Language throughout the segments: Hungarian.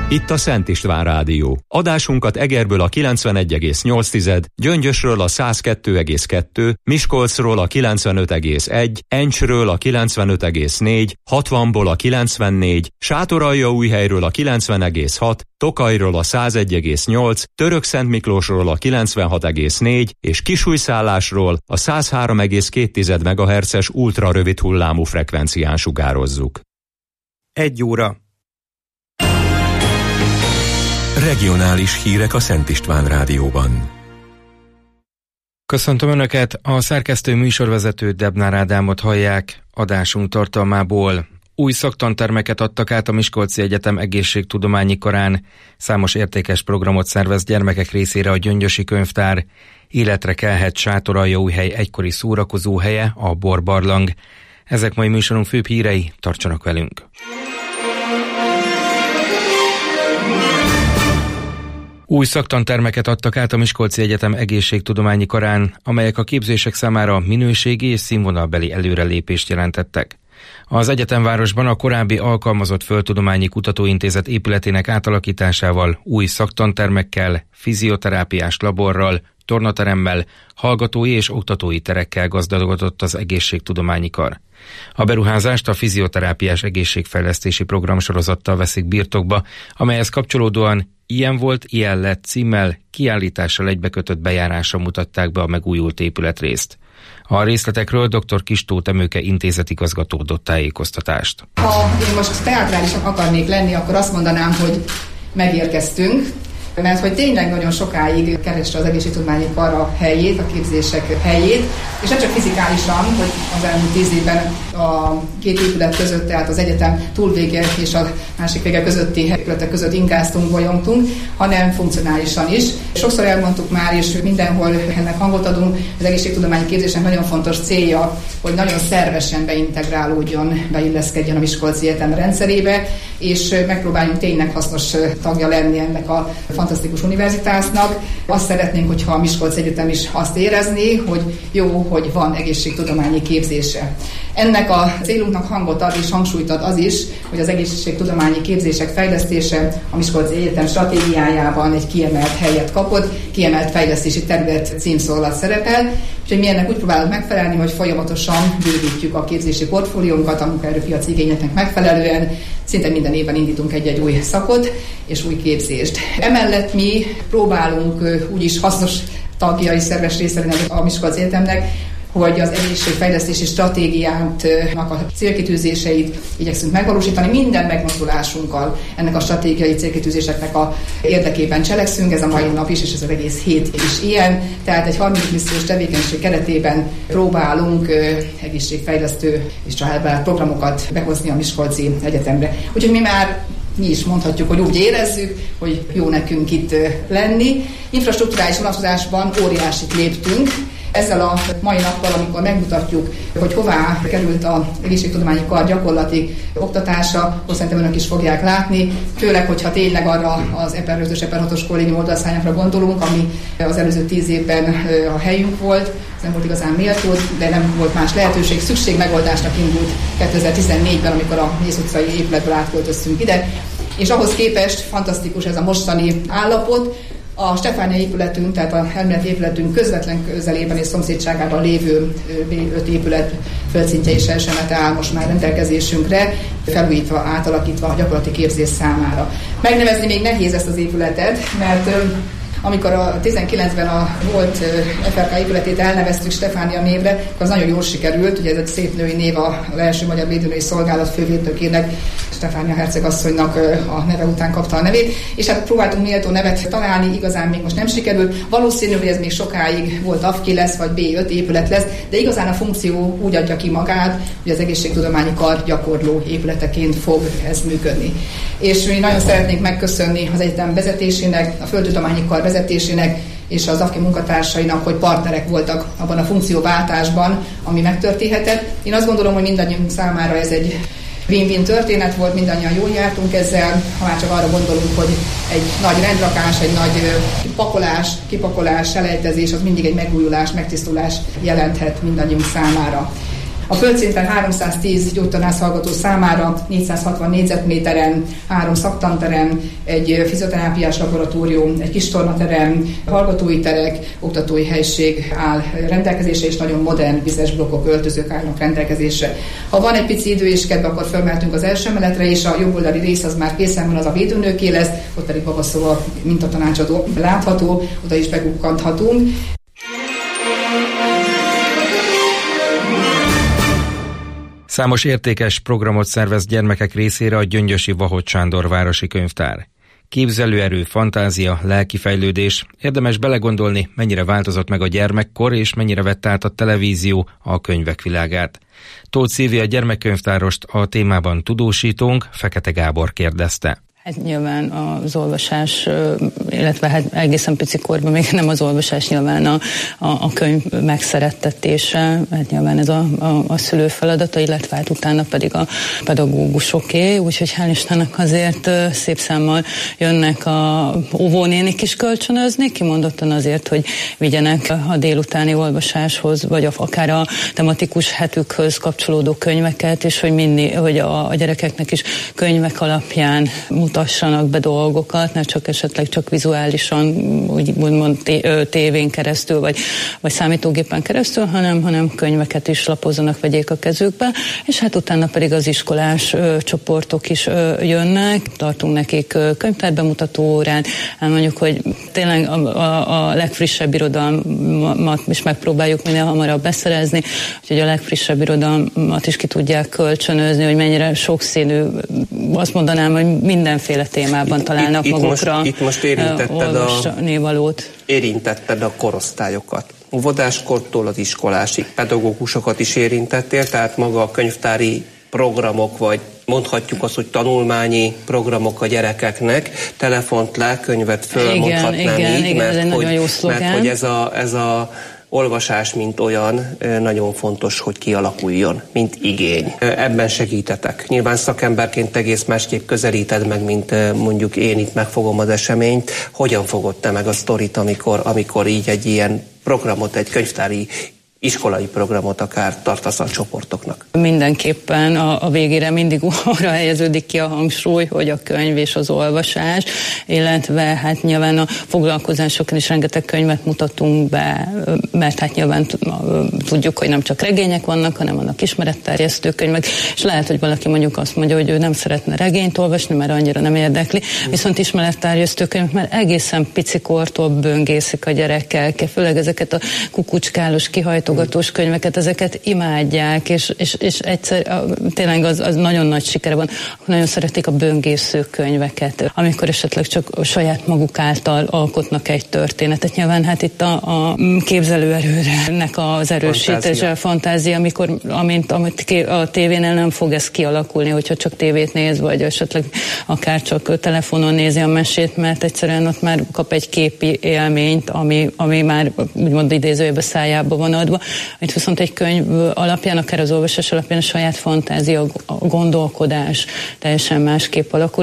Itt a Szent István Rádió. Adásunkat Egerből a 91,8, Gyöngyösről a 102,2, Miskolcról a 95,1, Encsről a 95,4, 60-ból a 94, Sátoraljaújhelyről a 90,6, Tokajról a 101,8, Törökszentmiklósról a 96,4 és Kisújszállásról a 103,2 MHz-es ultrarövid hullámú frekvencián sugározzuk. 1 óra. Regionális hírek a Szent István Rádióban. Köszöntöm Önöket, a szerkesztő műsorvezető Debnár Ádámot hallják. Adásunk tartalmából: új szaktantermeket adtak át a Miskolci Egyetem egészségtudományi karán, számos értékes programot szervez gyermekek részére a Gyöngyösi Könyvtár, életre kelhet Sátoraljaújhely egykori szórakozóhelye, a Borbarlang. Ezek mai műsorunk főbb hírei, tartsanak velünk! Új szaktantermeket adtak át a Miskolci Egyetem egészségtudományi karán, amelyek a képzések számára minőségi és színvonalbeli előrelépést jelentettek. Az egyetemvárosban a korábbi Alkalmazott Földtudományi Kutatóintézet épületének átalakításával, új szaktantermekkel, fizioterápiás laborral, tornateremmel, hallgatói és oktatói terekkel gazdagodott az egészségtudományi kar. A beruházást a fizioterápiás egészségfejlesztési program sorozattal veszik birtokba, amelyhez kapcsolódóan Ilyen volt, ilyen lett címmel kiállítással egybekötött bejárásra mutatták be a megújult épületrészt. A részletekről dr. Kistóth Emőke intézetigazgató adott tájékoztatást. Ha én most teátrálisan akarnék lenni, akkor azt mondanám, hogy megérkeztünk, mert hogy tényleg nagyon sokáig kereste az egészségtudományi kar a helyét, a képzések helyét, és nem csak fizikálisan, hogy az elmúlt 10 évben a két épület között, tehát az egyetem túlvége és a másik vége közötti épületek között inkáztunk, bolyongtunk, hanem funkcionálisan is. Sokszor elmondtuk már, és mindenhol ennek hangot adunk, az egészségtudományi képzésnek nagyon fontos célja, hogy nagyon szervesen beintegrálódjon, beilleszkedjen a Miskolci Egyetem rendszerébe, és megpróbáljunk tényleg hasznos tagja lenni ennek a fantasztikus univerzitásnak. Azt szeretnénk, hogyha a Miskolci Egyetem is azt érezné, hogy jó, hogy van egészségtudományi képzése. Ennek a célunknak hangot ad és hangsúlyt ad az is, hogy az egészségtudományi képzések fejlesztése a Miskolci Egyetem stratégiájában egy kiemelt helyet kapott, kiemelt fejlesztési terület címszó alatt szerepel, úgyhogy mi ennek úgy próbálunk megfelelni, hogy folyamatosan bővítjük a képzési portfóliónkat a munkaerőpiaci igényeknek megfelelően. Szinte minden évben indítunk egy-egy új szakot és új képzést. Emellett mi próbálunk úgyis hasznos tagja és szerves része lenni a Miskolci Egyetemnek, hogy az egészségfejlesztési stratégiának a célkitűzéseit igyekszünk megvalósítani. Minden megmozdulásunkkal ennek a stratégiai célkitűzéseknek a érdekében cselekszünk, ez a mai nap is, és ez az egész hét is ilyen. Tehát egy 30 missziós tevékenység keretében próbálunk egészségfejlesztő és családbarát programokat behozni a Miskolci Egyetemre. Úgyhogy mi is mondhatjuk, hogy úgy érezzük, hogy jó nekünk itt lenni. Infrastrukturális vonatkozásban óriásit léptünk. Ezzel a mai nappal, amikor megmutatjuk, hogy hová került az egészségtudományi kar gyakorlati oktatása, akkor szerintem önök is fogják látni, főleg, hogyha tényleg arra az EPER 5-ös, EPER 6-os kollégium oldalszárnyakra gondolunk, ami az előző 10 évben a helyünk volt, ez nem volt igazán méltó, de nem volt más lehetőség, szükségmegoldásnak indult 2014-ben, amikor a Mész utcai épületből átköltöztünk ide, és ahhoz képest fantasztikus ez a mostani állapot. A Stefánia épületünk, tehát a elméleti épületünk közvetlen közelében és szomszédságában lévő B5 épület földszintje és első emete áll most már rendelkezésünkre, felújítva, átalakítva a gyakorlati képzés számára. Megnevezni még nehéz ezt az épületet, mert amikor a 19-ben a volt FRK épületét elneveztük Stefánia névre, akkor az nagyon jól sikerült, ugye ez egy szép női név, az első magyar védőnői szolgálat fővédnökének, Stefánia hercegasszonynak a neve után kapta a nevét, és hát próbáltunk méltó nevet találni, igazán még most nem sikerült. Valószínű, hogy ez még sokáig volt AFKI lesz, vagy B5 épület lesz, de igazán a funkció úgy adja ki magát, hogy az egészségtudományi kar gyakorló épületeként fog ez működni. És mi nagyon szeretnénk megköszönni az egyetem vezetésének, a földtudományi kar vezetésének és az AFKI munkatársainak, hogy partnerek voltak abban a funkcióváltásban, ami megtörténhetett. Én azt gondolom, hogy mindannyiunk számára ez egy win-win történet volt, mindannyian jól jártunk ezzel, ha már csak arra gondolunk, hogy egy nagy rendrakás, egy nagy kipakolás, selejtezés, az mindig egy megújulás, megtisztulás jelenthet mindannyiunk számára. A földszinten 310 gyógytornász hallgató számára 460 négyzetméteren 3 szaktanterem, egy fizioterápiás laboratórium, egy kis tornaterem, hallgatói terek, oktatói helység áll rendelkezésre, és nagyon modern vizes blokkok, öltözők állnak rendelkezésre. Ha van egy pici idő és kedve, akkor felmehetünk az első emeletre, és a jobboldali rész az már készen van, az a védőnőké lesz, ott pedig Babaszova mintatanácsadó látható, oda is begukkanthatunk. Számos értékes programot szervez gyermekek részére a gyöngyösi Vahot Sándor városi könyvtár. Képzelőerő, fantázia, lelkifejlődés. Érdemes belegondolni, mennyire változott meg a gyermekkor, és mennyire vette át a televízió a könyvek világát. Tóth Szilvia gyermekkönyvtárost a témában tudósítónk, Fekete Gábor kérdezte. Hát nyilván az olvasás, illetve hát egészen pici korban még nem az olvasás, nyilván a könyv megszerettetése, hát nyilván ez a szülő feladata, illetve hát utána pedig a pedagógusoké, úgyhogy hál' Istennek azért szép számmal jönnek a óvónénik is kölcsönözni, kimondottan azért, hogy vigyenek a délutáni olvasáshoz, vagy akár a tematikus hetükhöz kapcsolódó könyveket, és hogy a gyerekeknek is könyvek alapján mutassanak be dolgokat, ne csak esetleg csak vizuálisan, úgymond tévén keresztül, vagy számítógépen keresztül, hanem könyveket is lapozzanak, vegyék a kezükbe, és hát utána pedig az iskolás csoportok is jönnek, tartunk nekik könyvtárbemutató órán, mondjuk, hogy tényleg a legfrissebb irodalmat is megpróbáljuk minél hamarabb beszerezni, úgyhogy a legfrissebb irodalmat is ki tudják kölcsönözni, hogy mennyire sokszínű, azt mondanám, hogy mindenféle témában találnak magukra itt most érintetted a korosztályokat. Óvodáskortól az iskolásig pedagógusokat is érintettél, tehát maga a könyvtári programok, vagy mondhatjuk azt, hogy tanulmányi programok a gyerekeknek, telefont le, könyvet föl, mondhatnám így, mert hogy ez a olvasás, mint olyan, nagyon fontos, hogy kialakuljon, mint igény. Ebben segítetek. Nyilván szakemberként egész másképp közelíted meg, mint mondjuk én itt megfogom az eseményt. Hogyan fogod te meg a sztorit, amikor így egy ilyen programot, egy könyvtári iskolai programot akár tartasz a csoportoknak? Mindenképpen a végére mindig arra helyeződik ki a hangsúly, hogy a könyv és az olvasás, illetve hát nyilván a foglalkozásokon is rengeteg könyvet mutatunk be, mert hát nyilván tudjuk, hogy nem csak regények vannak, hanem vannak ismeretterjesztő könyvek, és lehet, hogy valaki mondjuk azt mondja, hogy ő nem szeretne regényt olvasni, mert annyira nem érdekli, viszont ismeretterjesztő könyvek, mert egészen picikortól böngészik a gyerekkel, főleg ezeket a kukucskálós, kihajtogatós könyveket, ezeket imádják, és egyszer tényleg az nagyon nagy sikere van. Nagyon szeretik a böngésző könyveket, amikor esetleg csak a saját maguk által alkotnak egy történetet. Nyilván hát itt a képzelőerőnek az erősítése, a fantázia, amit a tévénél nem fog ez kialakulni, hogyha csak tévét néz, vagy esetleg akár csak telefonon nézi a mesét, mert egyszerűen ott már kap egy képi élményt, ami már úgymond idézőjében szájába van adva. Itt viszont egy könyv alapján, akár az olvasás alapján a saját fantázia, a gondolkodás teljesen másképp alakul.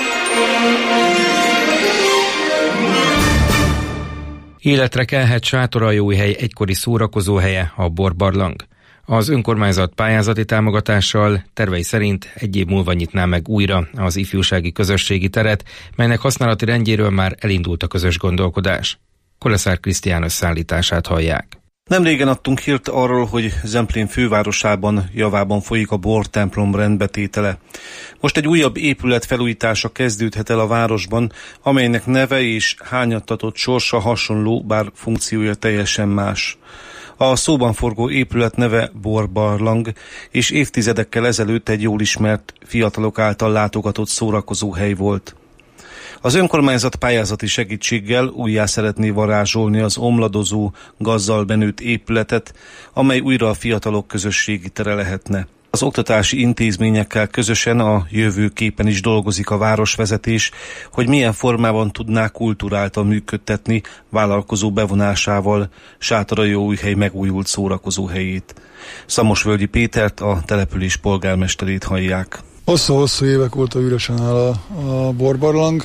Életre kelhet Sátoraljóhely egykori szórakozóhelye, a Borbarlang. Az önkormányzat pályázati támogatással tervei szerint egy év múlva nyitná meg újra az ifjúsági közösségi teret, melynek használati rendjéről már elindult a közös gondolkodás. Koleszár Krisztián összeállítását hallják. Nemrégen adtunk hírt arról, hogy Zemplén fővárosában javában folyik a bortemplom rendbetétele. Most egy újabb épület felújítása kezdődhet el a városban, amelynek neve és hányattatott sorsa hasonló, bár funkciója teljesen más. A szóban forgó épület neve Borbarlang, és évtizedekkel ezelőtt egy jól ismert, fiatalok által látogatott szórakozóhely volt. Az önkormányzat pályázati segítséggel újjá szeretné varázsolni az omladozó, gazzal benőtt épületet, amely újra a fiatalok közösségi tere lehetne. Az oktatási intézményekkel közösen a jövőképen is dolgozik a városvezetés, hogy milyen formában tudná kultúráltal működtetni vállalkozó bevonásával Sátoraljóújhely megújult szórakozóhelyét. Szamosvölgyi Pétert, a település polgármesterét hallják. Hosszú-hosszú évek óta üresen áll a Borbarlang.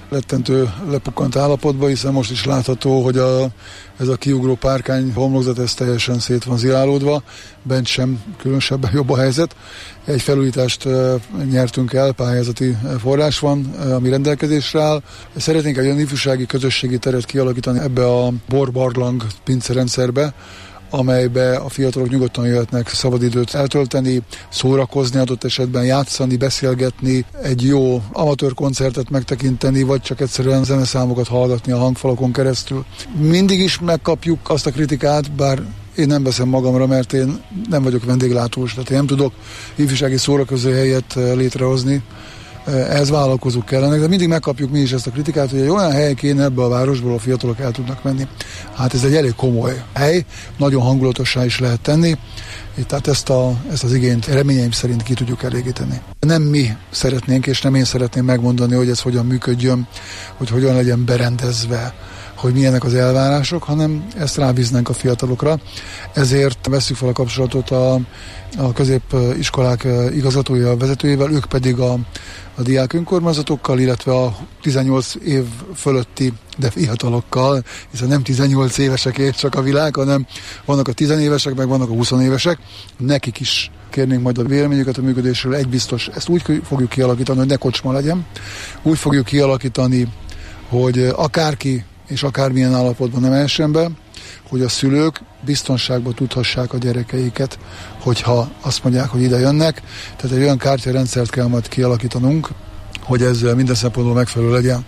rettentő lepukkant állapotban, hiszen most is látható, hogy ez a kiugró párkány homlokzat ez teljesen szét van zilálódva, bent sem különösebben jobb a helyzet. Egy felújítást nyertünk el, pályázati forrás van, ami rendelkezésre áll. Szeretnénk egy olyan ifjúsági közösségi teret kialakítani ebbe a borbarlang pincerendszerbe, amelybe a fiatalok nyugodtan jöhetnek szabadidőt eltölteni, szórakozni, adott esetben játszani, beszélgetni, egy jó amatőr koncertet megtekinteni, vagy csak egyszerűen zeneszámokat hallgatni a hangfalakon keresztül. Mindig is megkapjuk azt a kritikát, bár én nem veszem magamra, mert én nem vagyok vendéglátós, tehát én nem tudok ifjúsági szórakozóhelyet létrehozni, ehhez vállalkozók kellenek, de mindig megkapjuk mi is ezt a kritikát, hogy egy olyan hely kéne ebbe a városból, a fiatalok el tudnak menni. Hát ez egy elég komoly hely, nagyon hangulatossá is lehet tenni, tehát ezt az igényt reményeim szerint ki tudjuk elégíteni. Nem mi szeretnénk, és nem én szeretném megmondani, hogy ez hogyan működjön, hogy hogyan legyen berendezve, hogy milyenek az elvárások, hanem ezt rábíznánk a fiatalokra. Ezért vesszük fel a kapcsolatot a középiskolák igazgatója, vezetőjével, ők pedig a diák önkormányzatokkal, illetve a 18 év fölötti, de fiatalokkal, hiszen nem 18 évesek csak a világ, hanem vannak a 10 évesek, meg vannak a 20 évesek. Nekik is kérnénk majd a véleményüket a működésről. Egy biztos, ezt úgy fogjuk kialakítani, hogy ne kocsma legyen. Úgy fogjuk kialakítani, hogy akárki és akármilyen állapotban nem essen be, hogy a szülők biztonságban tudhassák a gyerekeiket, hogyha azt mondják, hogy ide jönnek. Tehát egy olyan kártyarendszert kell majd kialakítanunk, hogy ez minden szempontból megfelelő legyen.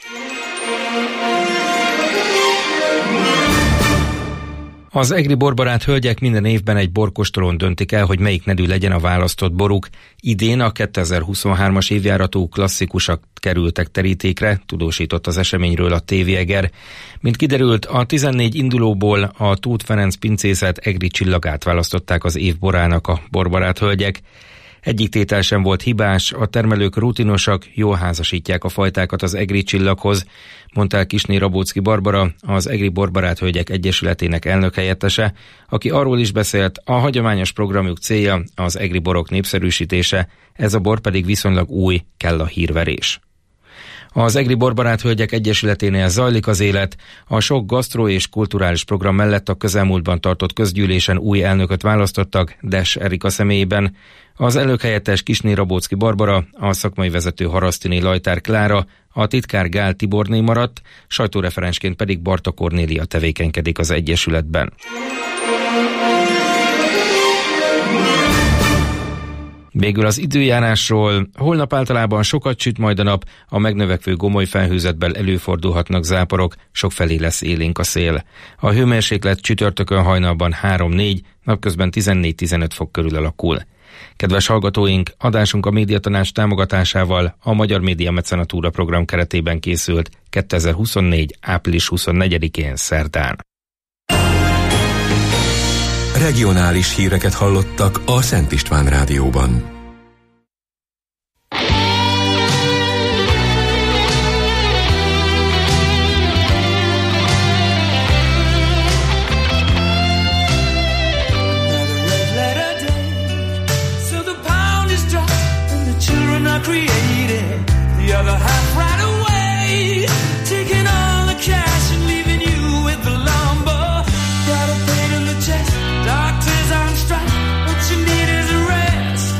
Az egri borbarát hölgyek minden évben egy borkóstolón döntik el, hogy melyik nedű legyen a választott boruk. Idén a 2023-as évjáratú klasszikusok kerültek terítékre, tudósított az eseményről a TV Eger. Mint kiderült, a 14 indulóból a Tóth Ferenc pincészet egri csillagát választották az év borának a borbarát hölgyek. Egyik tétel sem volt hibás, a termelők rutinosak, jól házasítják a fajtákat az egri csillaghoz, mondta el Kissné Rabóczky Barbara, az Egri Borbarát Hölgyek Egyesületének elnökhelyettese, aki arról is beszélt, a hagyományos programjuk célja az egri borok népszerűsítése, ez a bor pedig viszonylag új, kell a hírverés. Az Egri Borbarát Hölgyek Egyesületénél zajlik az élet, a sok gasztró és kulturális program mellett a közelmúltban tartott közgyűlésen új elnököt választottak, Des Erika személyében. Az elnökhelyettes Kissné Rabóczky Barbara, a szakmai vezető Harasztiné Lajtár Klára, a titkár Gál Tiborné maradt, sajtóreferensként pedig Barta Kornélia tevékenykedik az Egyesületben. Végül az időjárásról. Holnap általában sokat süt majd a nap, a megnövekvő gomoly felhőzetben előfordulhatnak záporok, sokfelé lesz élénk a szél. A hőmérséklet csütörtökön hajnalban 3-4, napközben 14-15 fok körül alakul. Kedves hallgatóink, adásunk a Médiatanács támogatásával a Magyar Média Mecenatúra program keretében készült 2024. április 24-én szerdán. Regionális híreket hallottak a Szent István Rádióban. Doctors on strike, what you need is a rest.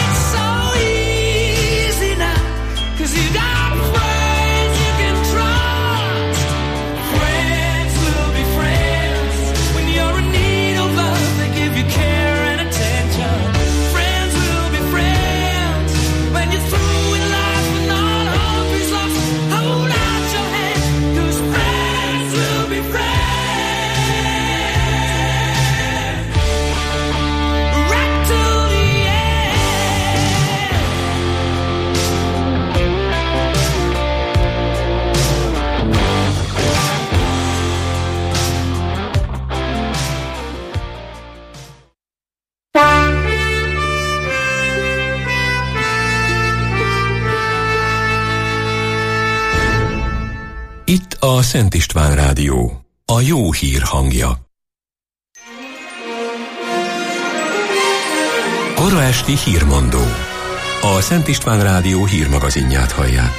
Cause you got friends you can trust. a Szent István Rádió, a jó hír hangja. Kora esti hírmondó. A Szent István Rádió hírmagazinját hallják.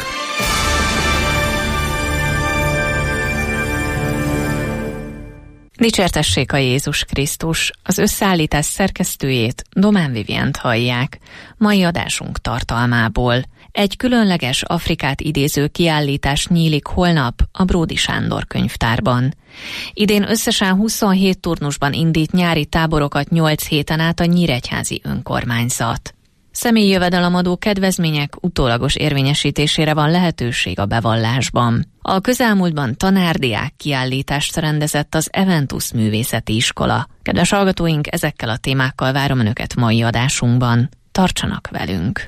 Dicsértessék a Jézus Krisztus, az összeállítás szerkesztőjét, Domán Vivient hallják. Mai adásunk tartalmából. Egy különleges Afrikát idéző kiállítás nyílik holnap a Bródy Sándor könyvtárban. Idén összesen 27 turnusban indít nyári táborokat 8 héten át a nyíregyházi önkormányzat. Személyi jövedelemadó kedvezmények utólagos érvényesítésére van lehetőség a bevallásban. A közelmúltban tanárdiák kiállítást rendezett az Eventus Művészeti Iskola. Kedves hallgatóink, ezekkel a témákkal várom Önöket mai adásunkban. Tartsanak velünk!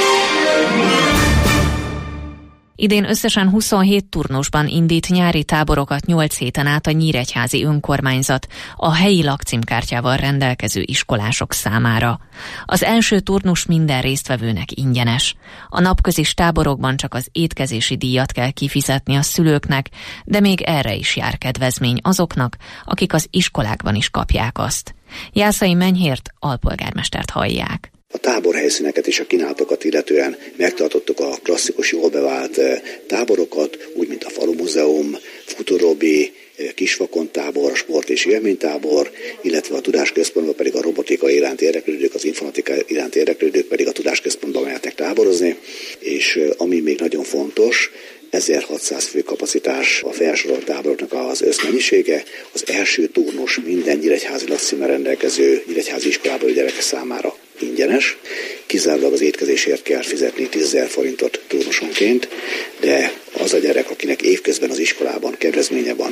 Idén összesen 27 turnusban indít nyári táborokat 8 héten át a nyíregyházi önkormányzat a helyi lakcímkártyával rendelkező iskolások számára. Az első turnus minden résztvevőnek ingyenes. A napközis táborokban csak az étkezési díjat kell kifizetni a szülőknek, de még erre is jár kedvezmény azoknak, akik az iskolákban is kapják azt. Jászai Menyhért alpolgármestert hallják. A táborhelyszíneket és a kínálatokat illetően megtartottuk a klasszikus, jól bevált táborokat, úgy, mint a Falumúzeum, Futurobi, Kisvakon tábor, a sport- és élménytábor, illetve a tudásközpontban pedig a robotika iránti érdeklődők, az informatika iránti érdeklődők pedig a tudásközpontban mehetnek táborozni, és ami még nagyon fontos, 1600 fő kapacitás a felsorolt táboroknak az összmennyisége. Az első turnus minden nyíregyházi lakcímmel rendelkező nyíregyházi iskolából gyerekek számára ingyenes. Kizárólag az étkezésért kell fizetni 10 000 forintot turnusonként, de az a gyerek, akinek évközben az iskolában kedvezménye van,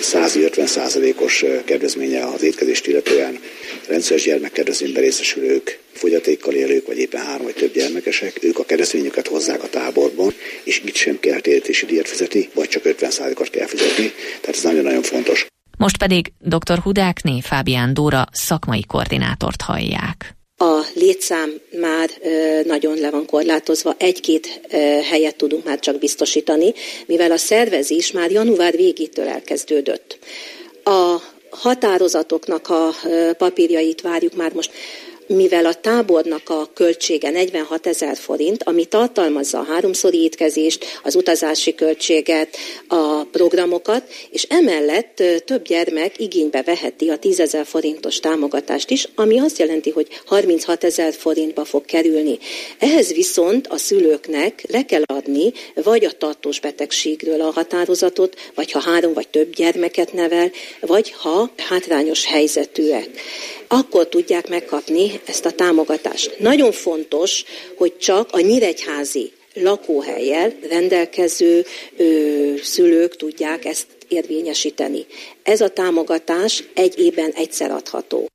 150%-os kedvezménye az étkezést illetően, rendszeres gyermekkedvezményben részesülők, fogyatékkal élők, vagy éppen 3 vagy több gyermekesek, ők a kedvezményüket hozzák a táborban, és itt sem kell térítési díjat fizetni, vagy csak 50%-ot kell fizetni, tehát ez nagyon-nagyon fontos. Most pedig dr. Hudákné Fábián Dóra szakmai koordinátort hallják. A létszám már nagyon le van korlátozva, 1-2 helyet tudunk már csak biztosítani, mivel a szervezés már január végétől elkezdődött. A határozatoknak a papírjait várjuk már most, mivel a tábornak a költsége 46 000 forint, ami tartalmazza a 3-szori étkezést, az utazási költséget, a programokat, és emellett több gyermek igénybe veheti a 10 000 forintos támogatást is, ami azt jelenti, hogy 36 000 forintba fog kerülni. Ehhez viszont a szülőknek le kell adni vagy a tartós betegségről a határozatot, vagy ha 3 vagy több gyermeket nevel, vagy ha hátrányos helyzetűek. Akkor tudják megkapni ezt a támogatást. Nagyon fontos, hogy csak a nyíregyházi lakóhellyel rendelkező szülők tudják ezt érvényesíteni. Ez a támogatás 1 évben egyszer adható.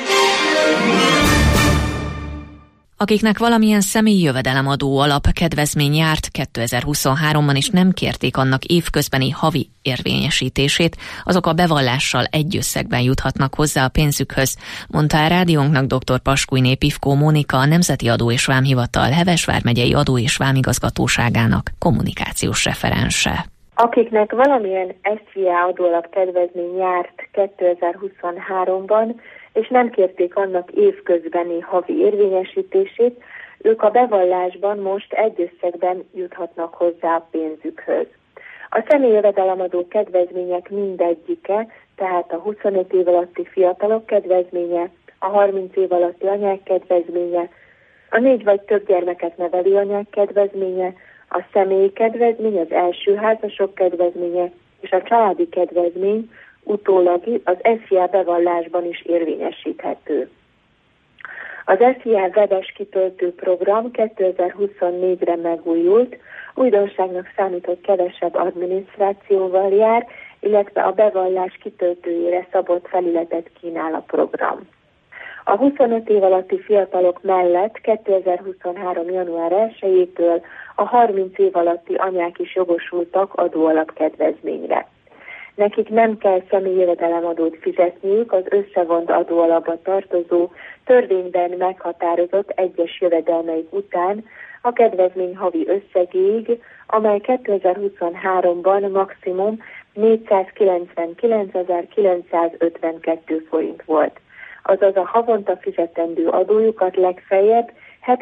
Akiknek valamilyen személyi jövedelemadó alap kedvezmény járt 2023-ban is nem kérték annak évközbeni havi érvényesítését, azok a bevallással egy összegben juthatnak hozzá a pénzükhöz, mondta a rádiónknak dr. Paskújné Pivkó Mónika, a Nemzeti Adó és Vámhivatal Heves vármegyei adó- és vámigazgatóságának kommunikációs referense. Akiknek valamilyen SZIA adóalap kedvezmény járt 2023-ban, és nem kérték annak évközbeni havi érvényesítését, ők a bevallásban most egy összegben juthatnak hozzá a pénzükhöz. A személyi jövedelemadó kedvezmények mindegyike, tehát a 25 év alatti fiatalok kedvezménye, a 30 év alatti anyák kedvezménye, a 4 vagy több gyermeket nevelő anyák kedvezménye, a személyi kedvezmény, az első házasok kedvezménye és a családi kedvezmény utólag az SZIA bevallásban is érvényesíthető. Az SZIA webes kitöltő program 2024-re megújult, újdonságnak számít, hogy kevesebb adminisztrációval jár, illetve a bevallás kitöltőjére szabott felületet kínál a program. A 25 év alatti fiatalok mellett 2023. január 1-től a 30 év alatti anyák is jogosultak adóalapkedvezményre. Nekik nem kell személyi jövedelemadót fizetniük az összevont adóalapba tartozó, törvényben meghatározott egyes jövedelmeik után, a kedvezmény havi összegéig, amely 2023-ban maximum 499.952 forint volt. Azaz a havonta fizetendő adójukat legfeljebb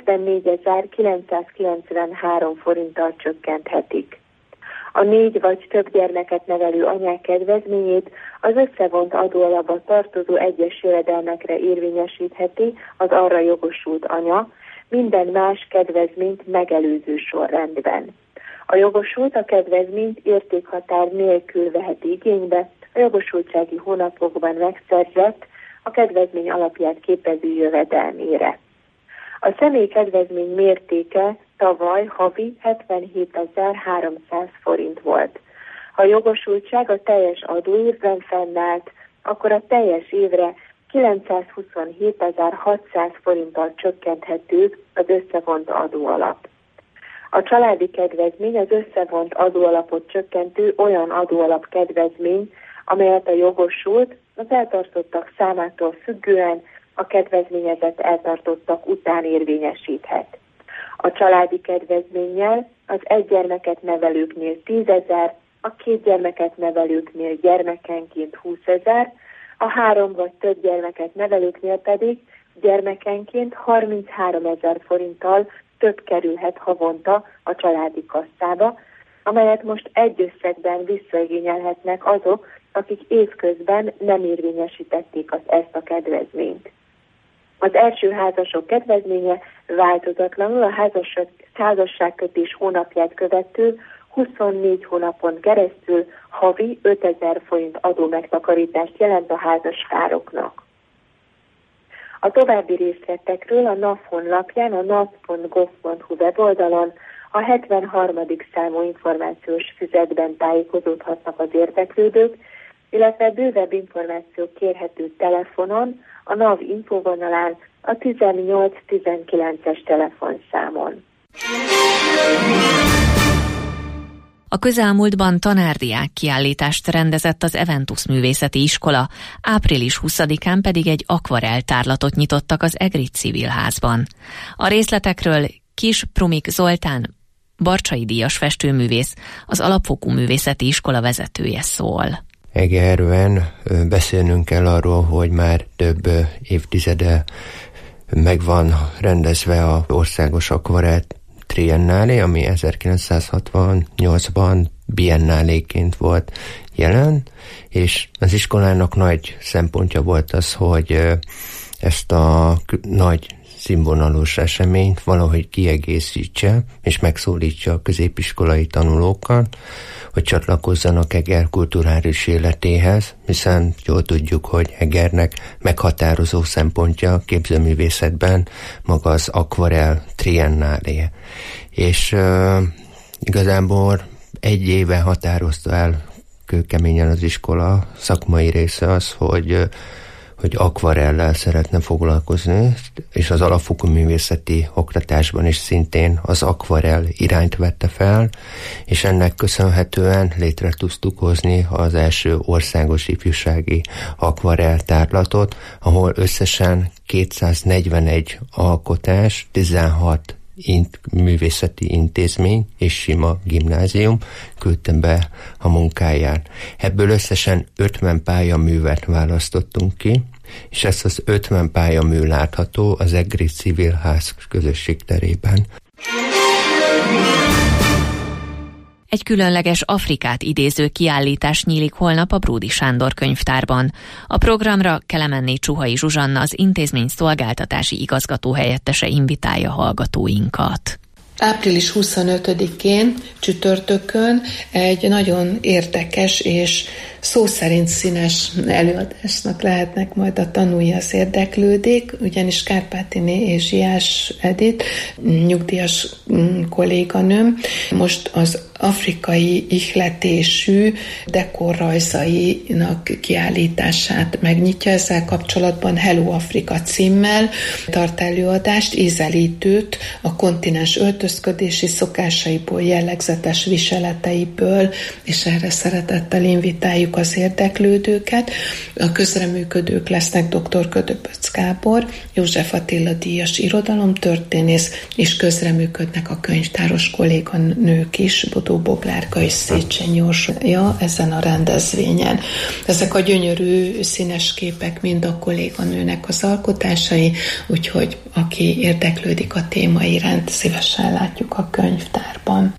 74.993 forinttal csökkenthetik. A 4 vagy több gyermeket nevelő anyák kedvezményét az összevont adóalapba tartozó egyes jövedelmekre érvényesítheti az arra jogosult anya, minden más kedvezményt megelőző sorrendben. A jogosult a kedvezményt értékhatár nélkül veheti igénybe a jogosultsági hónapokban megszerzett, a kedvezmény alapját képező jövedelmére. A személy kedvezmény mértéke tavaly havi 77.300 forint volt. Ha a jogosultság a teljes adóévben fennállt, akkor a teljes évre 927.600 forinttal csökkenthető az összevont adóalap. A családi kedvezmény az összevont adóalapot csökkentő olyan adóalap kedvezmény, amelyet a jogosult az eltartottak számától függően a kedvezményezett eltartottak után érvényesíthet. A családi kedvezménnyel az egy gyermeket nevelőknél 10.000, a 2 gyermeket nevelőknél gyermekenként 20.000, a 3 vagy több gyermeket nevelőknél pedig gyermekenként 33.000 forinttal több kerülhet havonta a családi kasszába, amelyet most egy összegben visszaigényelhetnek azok, akik évközben nem érvényesítették ezt a kedvezményt. Az első házasok kedvezménye változatlanul a házasságkötés hónapját követő 24 hónapon keresztül havi 5.000 forint adó megtakarítást jelent a házaspároknak. A további részletekről a NAV honlapján, a nav.gov.hu weboldalon a 73. számú információs füzetben tájékozódhatnak az érdeklődők, illetve bővebb információ kérhető telefonon, a NAV infovonalán, a 18-19-es telefonszámon. A közelmúltban tanárdiák kiállítást rendezett az Eventus Művészeti Iskola, április 20-án pedig egy akvarell tárlatot nyitottak az Egri Civilházban. A részletekről Kis Prumik Zoltán, Barcsay díjas festőművész, az Alapfokú Művészeti Iskola vezetője szól. Egerben beszélnünk kell arról, hogy már több évtizede megvan rendezve az országos akvarell triennálé, ami 1968-ban biennáléként volt jelen, és az iskolának nagy szempontja volt az, hogy ezt a nagy színvonalús eseményt valahogy kiegészítse, és megszólítsa a középiskolai tanulókat, hogy csatlakozzanak Eger kulturális életéhez, hiszen jól tudjuk, hogy Egernek meghatározó szempontja a képzőművészetben maga az akvarell triennálé. És igazából egy éve határozta el kőkeményen az iskola szakmai része az, hogy akvarellel szeretne foglalkozni, és az alapfokú művészeti oktatásban is szintén az akvarell irányt vette fel, és ennek köszönhetően létre tudtuk hozni az első országos ifjúsági akvarell tárlatot, ahol összesen 241 alkotás, 16 művészeti intézmény és sima gimnázium küldte be a munkáját. Ebből összesen 50 pályaművet választottunk ki, és ezt az 50 pályamű látható az Egri Civilház közösség terében. Egy különleges Afrikát idéző kiállítás nyílik holnap a Bródy Sándor könyvtárban. A programra Kelemenné Csuhai Zsuzsanna, az intézmény szolgáltatási igazgatóhelyettese invitálja hallgatóinkat. Április 25-én csütörtökön egy nagyon érdekes és szó szerint színes előadásnak lehetnek majd a tanulni az érdeklődék, ugyanis Kárpátiné és Zsiás Edith, nyugdíjas kolléganőm, most az afrikai ihletésű dekorrajzainak kiállítását megnyitja. Ezzel kapcsolatban Hello Afrika címmel tart előadást, ízelítőt a kontinens öltözékről, öltözködési szokásaiból, jellegzetes viseleteiből, és erre szeretettel invitáljuk az érdeklődőket. A közreműködők lesznek dr. Ködöböc Gábor, József Attila díjas irodalomtörténész, és közreműködnek a könyvtáros kolléganők is, Bodó Boglárka és Széchenyi Orsolya ezen a rendezvényen. Ezek a gyönyörű színes képek mind a kolléganőnek az alkotásai, úgyhogy aki érdeklődik a téma iránt, szívesen látjuk a könyvtárban.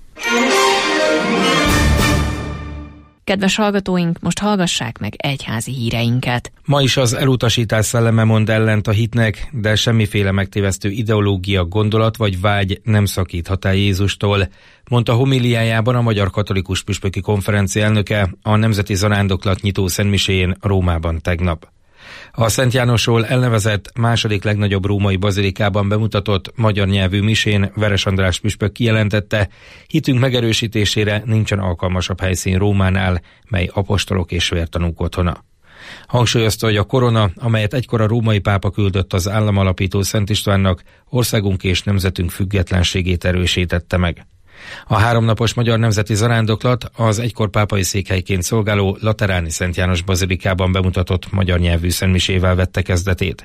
Kedves hallgatóink, most hallgassák meg egyházi híreinket. Ma is az elutasítás szelleme mond ellent a hitnek, de semmiféle megtévesztő ideológia, gondolat vagy vágy nem szakíthat el Jézustól, mondta homiliájában a Magyar Katolikus Püspöki Konferencia elnöke a Nemzeti Zarándoklat nyitó szentmiséjén Rómában tegnap. A Szent Jánosról elnevezett második legnagyobb római bazilikában bemutatott magyar nyelvű misén Veres András püspök kijelentette, hitünk megerősítésére nincsen alkalmasabb helyszín Rómánál, mely apostolok és vértanúk otthona. Hangsúlyozta, hogy a korona, amelyet egykor a római pápa küldött az államalapító Szent Istvánnak, országunk és nemzetünk függetlenségét erősítette meg. A 3 napos magyar nemzeti zarándoklat az egykor pápai székhelyként szolgáló Lateráni Szent János bazilikában bemutatott magyar nyelvű szentmisével vette kezdetét.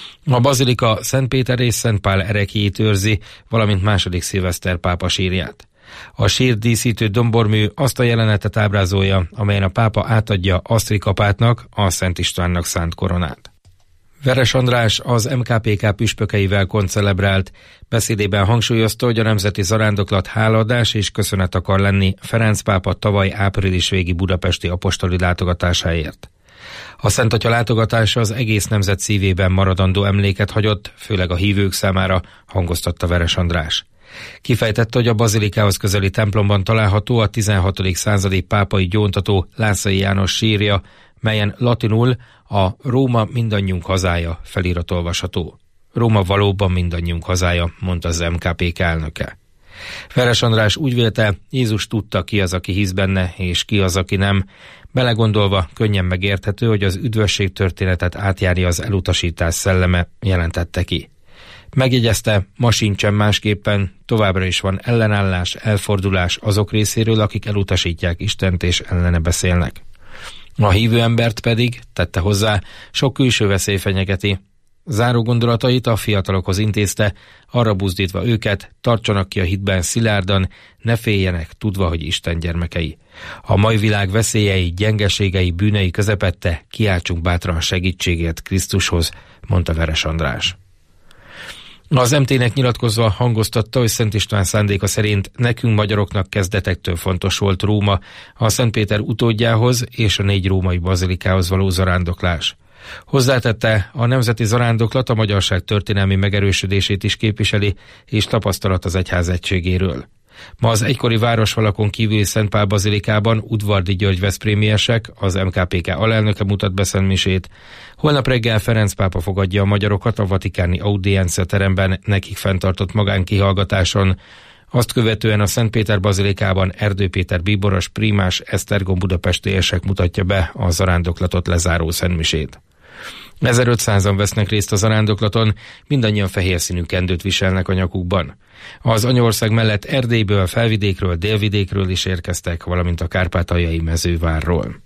A bazilika Szent Péter és Szent Pál ereklyét őrzi, valamint második szilveszter pápa sírját. A sírt díszítő dombormű azt a jelenetet ábrázolja, amelyen a pápa átadja Asztrik apátnak, a Szent Istvánnak szánt koronát. Veres András az MKPK püspökeivel koncelebrált. Beszédében hangsúlyozta, hogy a nemzeti zarándoklat hálaadás és köszönet akar lenni Ferenc pápa tavaly április végi budapesti apostoli látogatásáért. A Szent Atya látogatása az egész nemzet szívében maradandó emléket hagyott, főleg a hívők számára, hangoztatta Veres András. Kifejtette, hogy a bazilikához közeli templomban található a 16. századi pápai gyóntató Lászai János sírja, melyen latinul a Róma mindannyiunk hazája felirat olvasható. Róma valóban mindannyiunk hazája, mondta az MKPK elnöke. Veres András úgy vélte, Jézus tudta, ki az, aki hisz benne, és ki az, aki nem. Belegondolva könnyen megérthető, hogy az üdvösség történetet átjárja az elutasítás szelleme, jelentette ki. Megjegyezte, ma sincsen másképpen, továbbra is van ellenállás, elfordulás azok részéről, akik elutasítják Istent és ellene beszélnek. A hívő embert pedig, tette hozzá, sok külső veszély fenyegeti. Záró gondolatait a fiatalokhoz intézte, arra buzdítva őket, tartsanak ki a hitben szilárdan, ne féljenek, tudva, hogy Isten gyermekei. A mai világ veszélyei, gyengeségei, bűnei közepette kiáltsunk bátran segítségért Krisztushoz, mondta Veres András. Az MT-nek nyilatkozva hangoztatta, hogy Szent István szándéka szerint nekünk magyaroknak kezdetektől fontos volt Róma, a Szent Péter utódjához és a 4 római bazilikához való zarándoklás. Hozzátette, a nemzeti zarándoklat a magyarság történelmi megerősödését is képviseli, és tapasztalat az egyház egységéről. Ma az egykori városfalakon kívüli Szent Pál bazilikában Udvardi György veszprémiesek, az MKPK alelnöke mutat be szentmisét. Holnap reggel Ferenc pápa fogadja a magyarokat a vatikáni audiencia teremben nekik fenntartott magánkihallgatáson. Azt követően a Szent Péter bazilikában Erdő Péter bíboros prímás Esztergom budapestiesek mutatja be a zarándoklatot lezáró szentmisét. 1500-an vesznek részt a zarándoklaton, mindannyian fehér színű kendőt viselnek a nyakukban. Az anyaország mellett Erdélyből, Felvidékről, Délvidékről is érkeztek, valamint a kárpátaljai Mezővárról.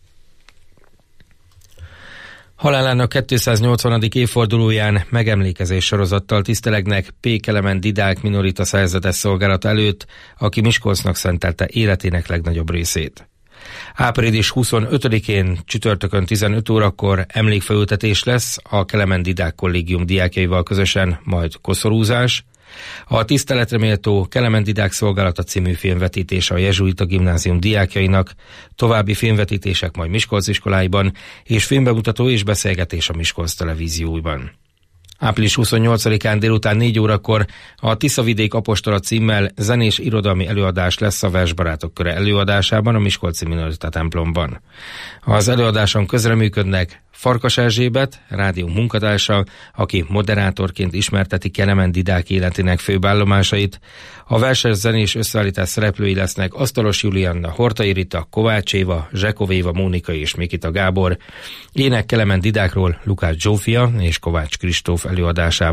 Halálának 280. évfordulóján megemlékezés sorozattal tisztelegnek P. Kelemen Didák minorita szerzetes szolgálat előtt, aki Miskolcnak szentelte életének legnagyobb részét. Április 25-én csütörtökön 15 órakor emlékfelültetés lesz a Kelemen Didák kollégium diákjaival közösen, majd koszorúzás. A tiszteletre méltó Kelemen Didák szolgálata című filmvetítése a Jezsuita Gimnázium diákjainak, további filmvetítések majd Miskolc iskoláiban, és filmbemutató és beszélgetés a Miskolc televízióban. Április 28-án délután 4 órakor a Tiszavidék apostola címmel zenés irodalmi előadás lesz a Versbarátok köre előadásában a Miskolci Minorita templomban. Az előadáson közreműködnek Farkas Erzsébet, rádió munkatársa, aki moderátorként ismerteti Kelemen Didák életének főbb állomásait. A verses zenés összeállítás szereplői lesznek Asztalos Julianna, Hortai Rita, Kovács Éva, Zsekov Éva, Mónika és Mikita Gábor. Ének Kelemen Didákról Lukács Zsófia és Kovács Kristóf előadásában.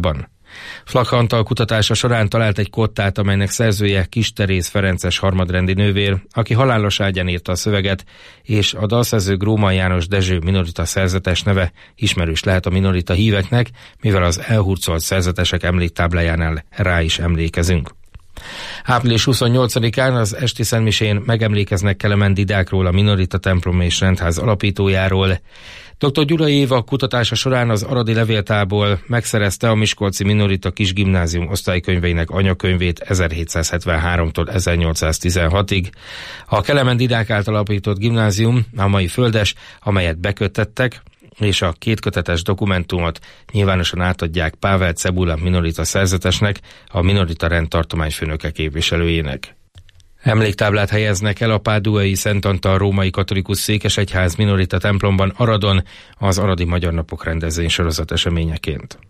Flak Antal kutatása során talált egy kottát, amelynek szerzője Kis Teréz Ferences harmadrendi nővér, aki halálos ágyán írta a szöveget, és a dalszerző Gróman János Dezső minorita szerzetes neve ismerős lehet a minorita híveknek, mivel az elhurcolt szerzetesek emléktáblájánál rá is emlékezünk. Április 28-án az esti szentmisén megemlékeznek Kelemen Didákról, a minorita templom és rendház alapítójáról. Dr. Gyulai Éva kutatása során az aradi levéltárból megszerezte a miskolci minorita kisgimnázium osztálykönyveinek anyakönyvét 1773-tól 1816-ig. A Kelemen Didák által alapított gimnázium a mai földes, amelyet beköttettek, és a kétkötetes dokumentumot nyilvánosan átadják Pável Cebula minorita szerzetesnek, a minorita rendtartományfőnöke képviselőjének. Emléktáblát helyeznek el a páduai Szent Antal római katolikus székesegyház minorita templomban Aradon az Aradi Magyar Napok rendezvény sorozat eseményeként.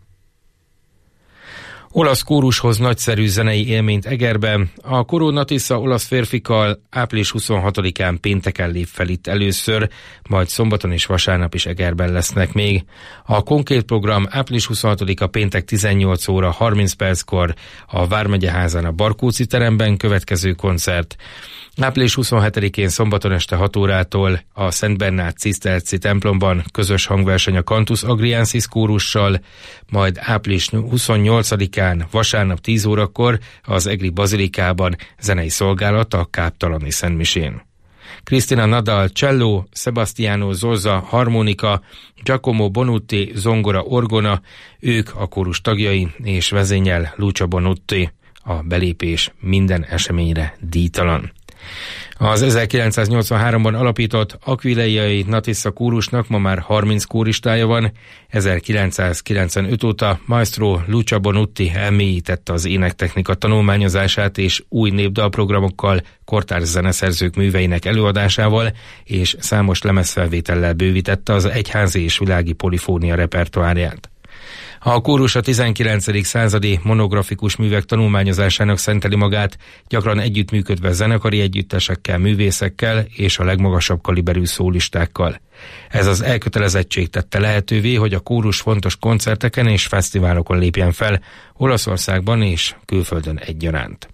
Olasz kórushoz nagyszerű zenei élményt Egerben. A Corona Tisza olasz férfikkal április 26-án pénteken lép fel itt először, majd szombaton és vasárnap is Egerben lesznek még. A konkrét program április 26-a péntek 18 óra 30 perckor a Vármegyeházán a Barkóczi teremben, következő koncert. Április 27-én szombaton este 6 órától a Szent Bernát Ciszterci templomban közös hangverseny a Cantus Agriensis kórussal, majd április 28-án vasárnap 10 órakor az Egri Bazilikában zenei szolgálat a káptalani szentmisén. Cristina Nadal cello, Sebastiano Zorza harmonika, Giacomo Bonucci zongora orgona, ők a kórus tagjai, és vezényel Lucia Bonucci. A belépés minden eseményre díjtalan. Az 1983-ban alapított Aquileiai Natissa kórusnak ma már 30 kóristája van. 1995 óta Maestro Lucia Bonucci elmélyítette az énektechnika tanulmányozását, és új népdalprogramokkal, kortárs zeneszerzők műveinek előadásával és számos lemezfelvétellel bővítette az egyházi és világi polifónia repertoárját. A kórus a 19. századi monografikus művek tanulmányozásának szenteli magát, gyakran együttműködve zenekari együttesekkel, művészekkel és a legmagasabb kaliberű szólistákkal. Ez az elkötelezettség tette lehetővé, hogy a kórus fontos koncerteken és fesztiválokon lépjen fel, Olaszországban és külföldön egyaránt.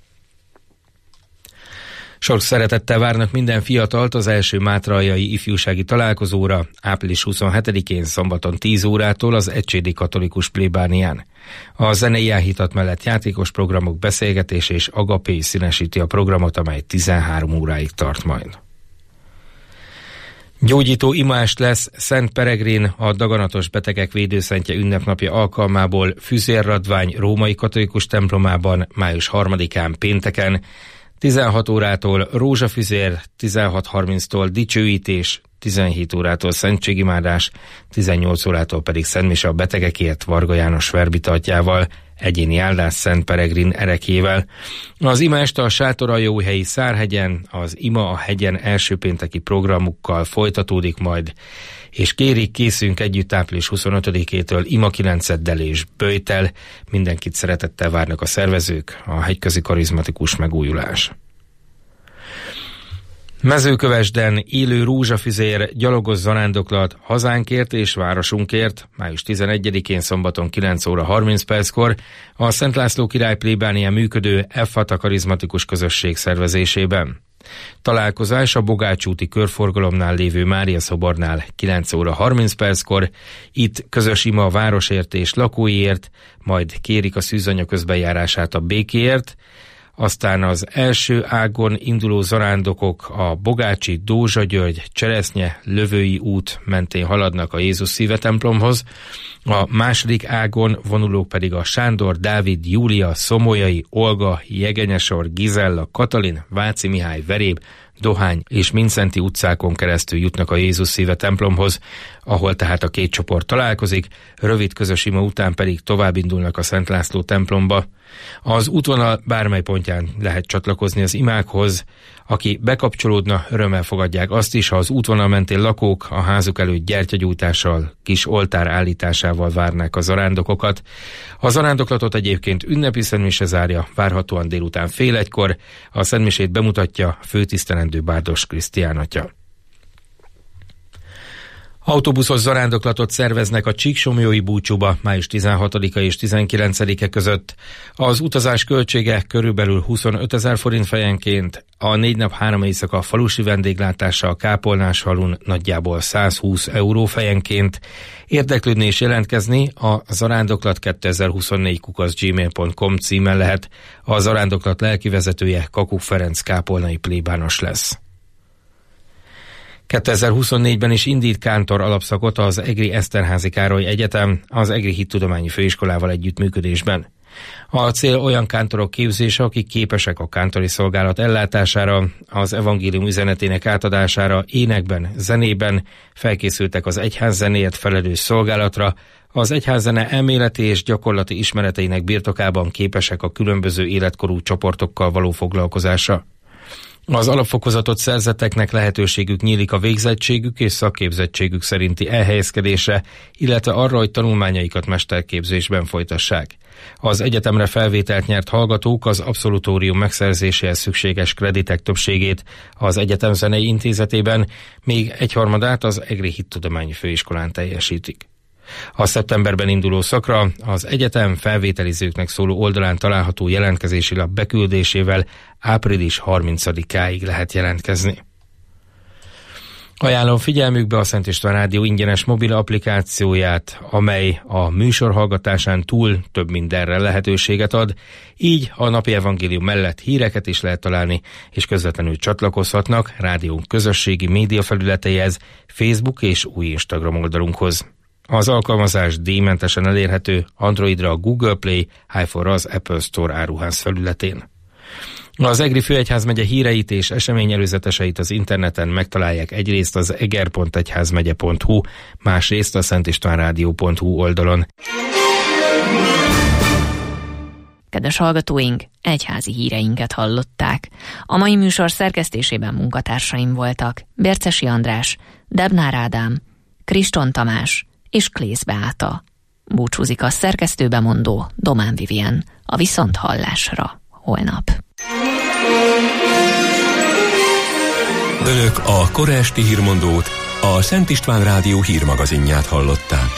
Sok szeretettel várnak minden fiatalt az első mátraljai ifjúsági találkozóra április 27-én szombaton 10 órától az Eccsédi Katolikus plébánián. A zenei áhítat mellett játékos programok, beszélgetés és agapé színesíti a programot, amely 13 óráig tart majd. Gyógyító imást lesz Szent Peregrin, a daganatos betegek védőszentje ünnepnapja alkalmából Füzérradvány római katolikus templomában május 3-án pénteken, 16 órától rózsafüzér, 16:30-tól dicsőítés, 17 órától szentségimádás, 18 órától pedig szentmise a betegekért Varga János verbitartjával, egyéni áldás Szent Peregrin erekjével. Az imást a Sátoraljóhelyi Szárhegyen, az Ima a hegyen első pénteki programukkal folytatódik majd, és kérik, készünk együtt április 25-től Ima 9-eddel és Böjtel. Mindenkit szeretettel várnak a szervezők, a hegyközi karizmatikus megújulás. Mezőkövesden élő rózsafüzér, gyalogos zarándoklat hazánkért és városunkért május 11-én szombaton 9 óra 30 perckor a Szent László király plébánián működő Effata karizmatikus közösség szervezésében. Találkozás a Bogács úti körforgalomnál lévő Mária szobornál 9 óra 30 perckor, itt közös ima a városért és lakóiért, majd kérik a szűzanya közbenjárását a békéért, aztán az első ágon induló zarándokok a Bogácsi, Dózsa György, Cseresznye, Lövői út mentén haladnak a Jézus Szíve templomhoz, a második ágon vonulók pedig a Sándor, Dávid, Júlia, Szomolyai, Olga, Jegenyesor, Gizella, Katalin, Váci Mihály, Veréb, Dohány és Mindszenty utcákon keresztül jutnak a Jézus Szíve templomhoz, ahol tehát a két csoport találkozik, rövid közös ima után pedig tovább indulnak a Szent László templomba. Az útvonal bármely pontján lehet csatlakozni az imákhoz. Aki bekapcsolódna, örömmel fogadják azt is, ha az útvonal mentén lakók a házuk előtt gyertyagyújtással, kis oltár állításával várnák a zarándokokat. A zarándoklatot egyébként ünnepi szentmise zárja, várhatóan délután 12:30. A szentmisét bemutatja főtisztelendő Bárdos Krisztián atya. Autóbuszos zarándoklatot szerveznek a Csíksomlyói búcsúba május 16-a és 19-e között. Az utazás költsége körülbelül 25 000 forint fejenként, a 4 nap 3 éjszaka falusi vendéglátása a Kápolnás-falun nagyjából 120 euró fejenként. Érdeklődni és jelentkezni a zarándoklat2024@gmail.com címen lehet. A zarándoklat lelkivezetője Kakuk Ferenc kápolnai plébános lesz. 2024-ben is indít kántor alapszakot az Egri Eszterházy Károly Egyetem az Egri Hittudományi Főiskolával együttműködésben. A cél olyan kántorok képzése, akik képesek a kántori szolgálat ellátására, az evangélium üzenetének átadására, énekben, zenében, felkészültek az egyházzenéért felelős szolgálatra, az egyházzene elméleti és gyakorlati ismereteinek birtokában képesek a különböző életkorú csoportokkal való foglalkozásra. Az alapfokozatot szerzetteknek lehetőségük nyílik a végzettségük és szakképzettségük szerinti elhelyezkedésre, illetve arra, hogy tanulmányaikat mesterképzésben folytassák. Az egyetemre felvételt nyert hallgatók az abszolutórium megszerzéséhez szükséges kreditek többségét az Egyetem Zenei Intézetében, még 1/3 az Egri Hittudományi Főiskolán teljesítik. A szeptemberben induló szakra az egyetem felvételizőknek szóló oldalán található jelentkezési lap beküldésével április 30-áig lehet jelentkezni. Ajánlom figyelmükbe a Szent István Rádió ingyenes mobil applikációját, amely a műsor hallgatásán túl több mindenre lehetőséget ad, így a napi evangélium mellett híreket is lehet találni, és közvetlenül csatlakozhatnak rádiónk közösségi médiafelületeihez, Facebook és új Instagram oldalunkhoz. Az alkalmazás díjmentesen elérhető Androidra a Google Play, iPhone-ra az Apple Store áruház felületén. Az Egri Főegyházmegye híreit és eseményelőzeteseit az interneten megtalálják egyrészt az eger.egyházmegye.hu, másrészt a szentistvánrádió.hu oldalon. Kedves hallgatóink, egyházi híreinket hallották. A mai műsor szerkesztésében munkatársaim voltak Bercesi András, Debnár Ádám, Kriston Tamás és Klész Beáta. Búcsúzik a szerkesztőbemondó Domán Vivien. A viszonthallásra holnap. Önök a kora esti hírmondót, a Szent István Rádió hírmagazinját hallották.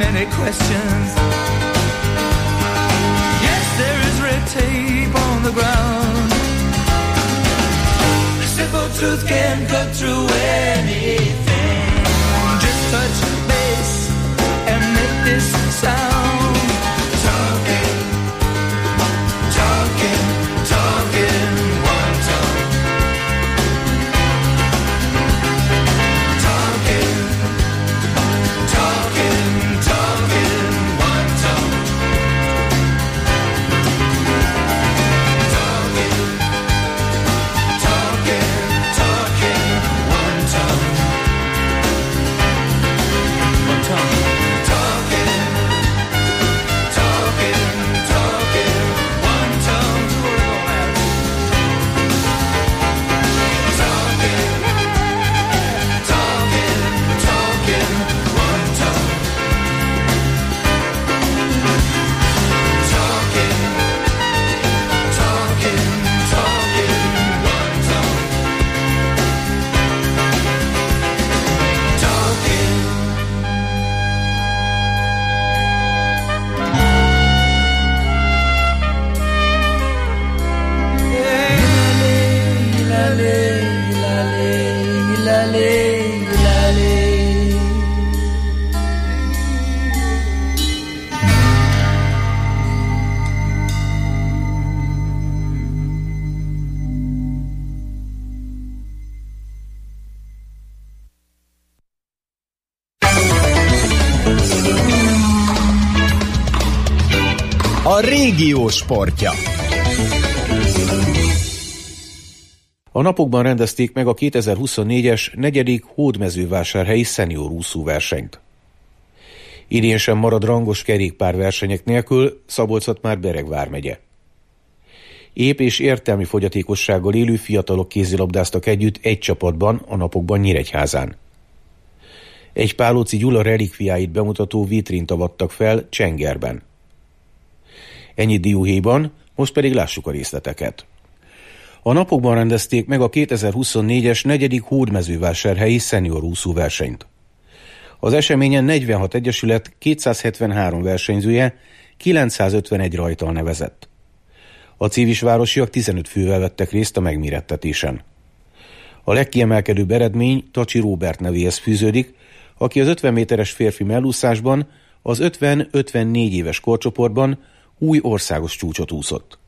many questions. Yes, there is red tape on the ground. Simple truth can cut through anything. Just touch base and make this sound. Talking, talking, talking one tongue. Talking, talking, talking one tongue. Talking, talking, talking one tongue. One tongue. Talking, talking, talking one tongue. Talking, talking, talking one tongue. Talking, talking, talking one tongue. Talking. A régió sportja. A napokban rendezték meg a 2024-es 4. hódmezővásárhelyi szenior úszóversenyt. Idén sem marad rangos kerékpárversenyek nélkül Szabolcs-Szatmár-Bereg vármegye. Ép és értelmi fogyatékossággal élő fiatalok kézilabdáztak együtt egy csapatban a napokban Nyíregyházán. Egy Pálóczy Gyula relikviáit bemutató vitrint avattak fel Csengerben. Ennyi dióhéjban, most pedig lássuk a részleteket. A napokban rendezték meg a 2024-es 4. hódmezővásárhelyi szenior úszóversenyt. Az eseményen 46 egyesület 273 versenyzője 951 rajtal nevezett. A civisvárosiak 15 fővel vettek részt a megmérettetésen. A legkiemelkedőbb eredmény Tacsi Róbert nevéhez fűződik, aki az 50 méteres férfi mellúszásban az 50-54 éves korcsoportban új országos csúcsot úszott.